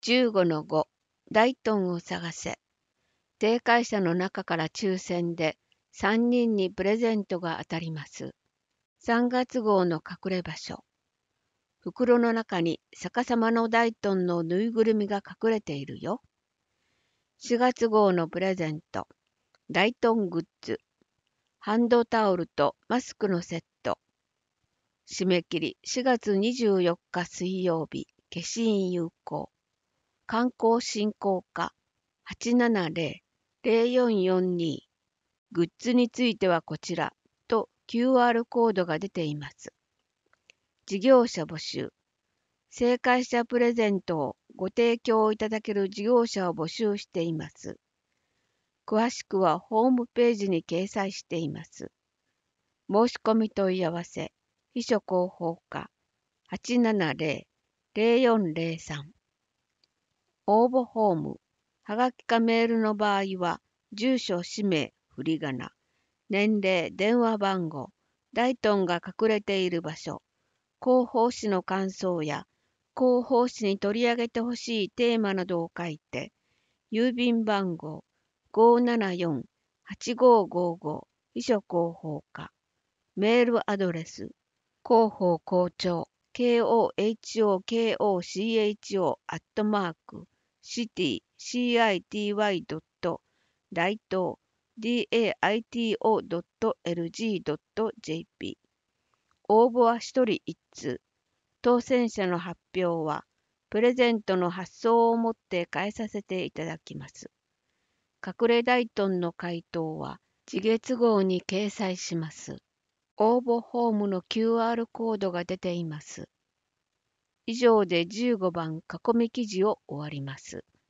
15-5大トンを探せ。定会者の中から抽選で3人にプレゼントが当たります。3月号の隠れ場所。袋の中に逆さまの大トンのぬいぐるみが隠れているよ。4月号のプレゼント。大トングッズ。ハンドタオルとマスクのセット。締め切り4月24日水曜日。消印有効。観光振興課 870-0442。グッズについてはこちらと QR コードが出ています。事業者募集。正解者プレゼントをご提供いただける事業者を募集しています。詳しくはホームページに掲載しています。申し込み問い合わせ、秘書広報課 870-0403。応募フォーム、はがきかメールの場合は、住所、氏名、振り仮名、年齢、電話番号、大トンが隠れている場所、広報誌の感想や、広報誌に取り上げてほしいテーマなどを書いて、郵便番号574-8555秘書広報課、メールアドレス、広報校長、kohocho.city.daito.lg.jp。 応募は一人一通。当選者の発表は、プレゼントの発送をもって返させていただきます。隠れ大トンの回答は、次月号に掲載します。応募フォームの QR コードが出ています。以上で15番囲み記事を終わります。